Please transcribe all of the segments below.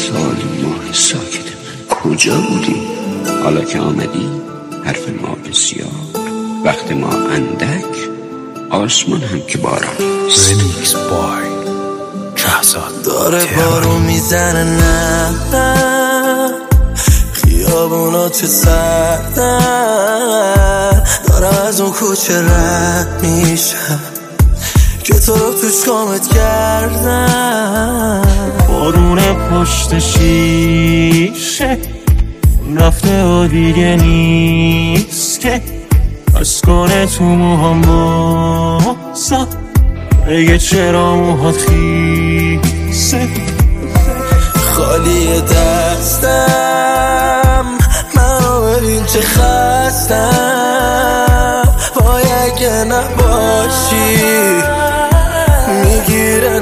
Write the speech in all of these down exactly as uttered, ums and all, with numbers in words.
سالی ماه ساکته کجا بودی؟ حالا که آمدی حرف ما بسیار، وقت ما اندک، آسمان هم که باران. رمیکس بای شهزاد داره بارو میزنه نه نه، خیابونا چه سردن، دارم از اون کوچه رد میشم که تو رو توش کامت کردم. بارون پشت شیشه رفته و دیگه نیست که بس کنه تو موهام بازا، بگه چرا موهات خیسه. خالی دستم منو ببین چه خستم، وای اگه نباشی میگیره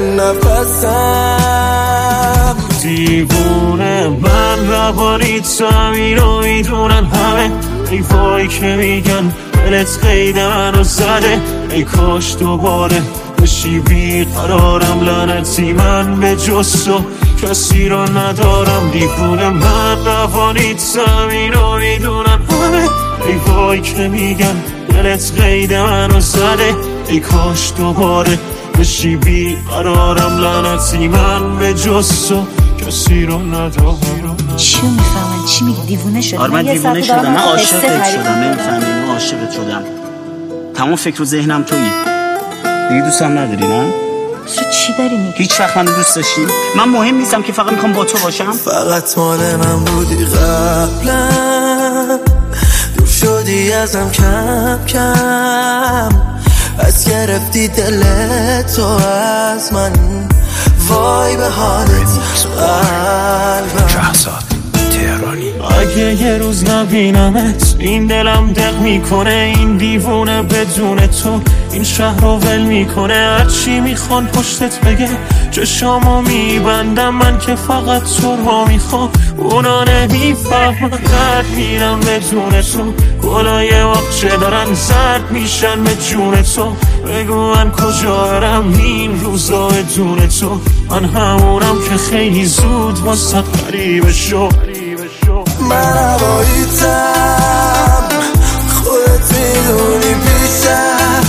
نفسم. دیوونه من روانی تو اینو میدونن همه، ای وای که میگن دلت قید منو زده، ای کاش دوباره بشی بیقرارم. لعنتی من به جز تو کسی رو ندارم. دیوونه من روانی تو اینو میدونن همه، ای وای که میگن دلت قید منو زده، ای کاش دوباره بشی بیقرارم. لعنتی من به جز تو کسی رو ندارم. چی میفهمن؟ چی میگی؟ دیوونه شدم؟ آره من دیوونه شدم، من عاشقت شدم. نمیفهمی؟ من عاشقت شدم. تمام فکر و ذهنم تویی. دیگه دوستم نداری نه؟ تو چی داری میگی؟ هیچ وقت منو دوست داشتی؟ من مهم نیستم که، فقط میخوام با تو باشم. فقط مال من بودی قبلا، دور شدی ازم کم کم، از گرفتی دلتو از من، وای به حالت قلبم. شهزاد تهرانی. اگه یه روز نبینمت این دلم دق میکنه، این دیوونه بدون تو این شهر رو ول میکنه. هرچی میخوان پشتت بگه چشامو میبندم، من که فقط تو رو میخوام. اونا نمیفهمن درد میرم بدون تو، گلای واقچه دارن زرد میشن به جون تو. بگو من کجا برم این روزا بدون تو، من همونم که خیلی زود واسه غریبه شو. من هواییتم خودت میدونی پیشم،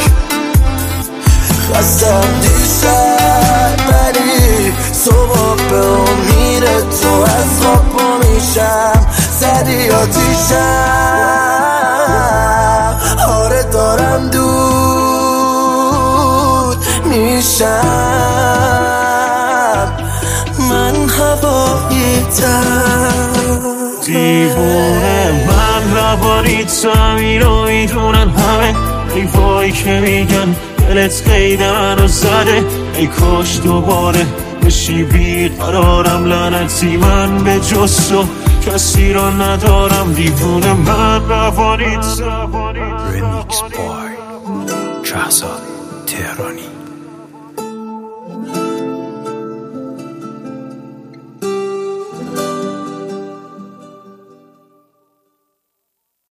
خستم دیشب ولی صبح به امید تو از خواب پا میشم. زدی آتیشم، آره دارم دود میشم. من هواییتم. دیوونه من روانی تو اینو میدونن همه، ای وای که میگن دلت قید منو زده، ای کاش دوباره بشی بیقرارم. لعنتی من به جز تو کسی رو ندارم. دیوونه من روانی تو. رمیکس بای شهزاد تهرانی.